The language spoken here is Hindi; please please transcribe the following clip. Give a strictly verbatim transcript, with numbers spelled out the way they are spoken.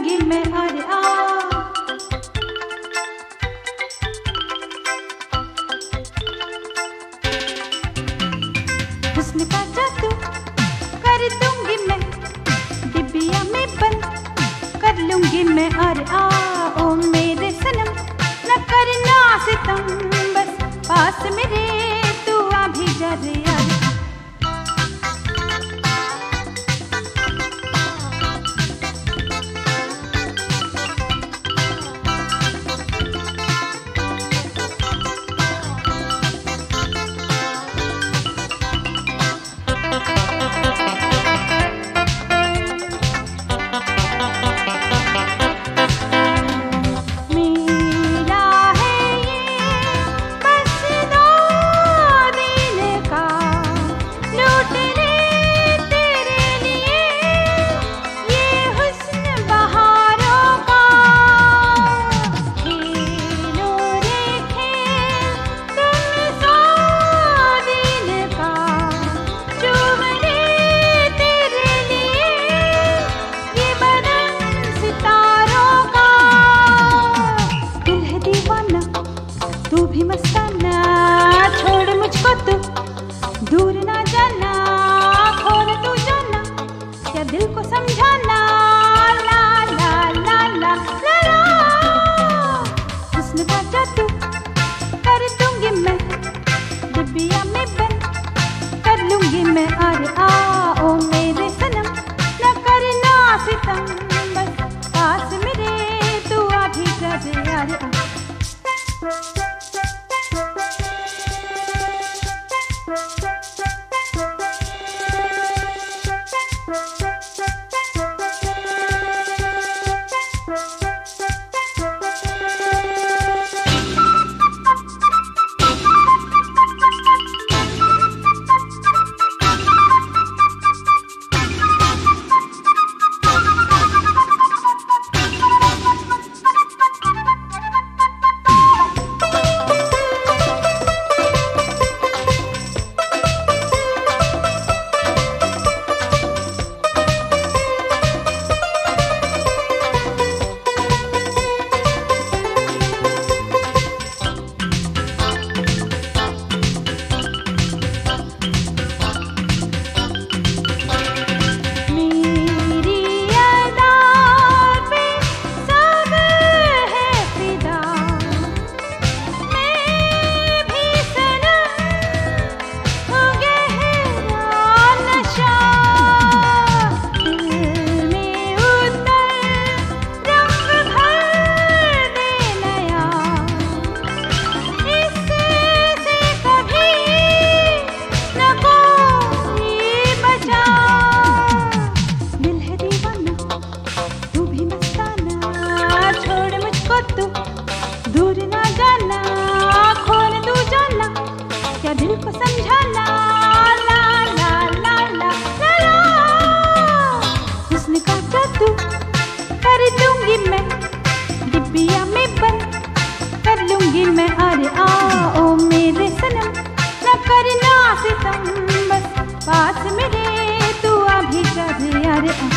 लूंगी मैं अरे आ हुस्न का जादू कर दूंगी मैं, डिबिया में बंद कर लूंगी मैं अरे आ ओ मेरे सनम न करना सितम, बस पास मेरे तू आ भी जा रे यार। तू भी मस्ताना छोड़ मुझको तू, दूर ना जाना खोल तू जाना, क्या दिल को समझाना ला ला ला ला ला ला। हुस्न का जादू कर दूंगी मैं, डिबिया में बंद कर लूंगी मैं अरे आ ओ मेरे सनम न करना सितम, बस पास मेरे तू आ भी जा रे अरे आ। तू दूर ना जाना खोल तू जाना, क्या दिल को समझाना ला ला ला ला ला ला। हुस्न का जादू कर दूंगी मैं, डिबिया में बंद कर लूंगी मैं अरे आ ओ मेरे सनम न करना सितम, बस पास मेरे तू आ भी जा रे अरे आ।